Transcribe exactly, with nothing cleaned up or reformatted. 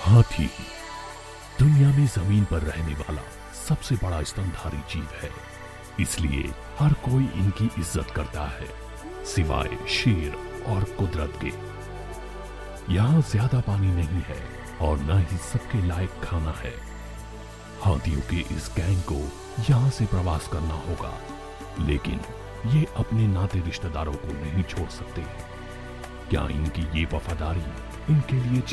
हाथी दुनिया में जमीन पर रहने वाला सबसे बड़ा स्तनधारी जीव है, इसलिए हर कोई इनकी इज्जत करता है, सिवाय शेर और कुदरत के। यहाँ ज्यादा पानी नहीं है और न ही सबके लायक खाना है। हाथियों के इस गैंग को यहाँ से प्रवास करना होगा, लेकिन ये अपने नाते रिश्तेदारों को नहीं छोड़ सकते। क्या इनकी ये वफादारी इनके लिए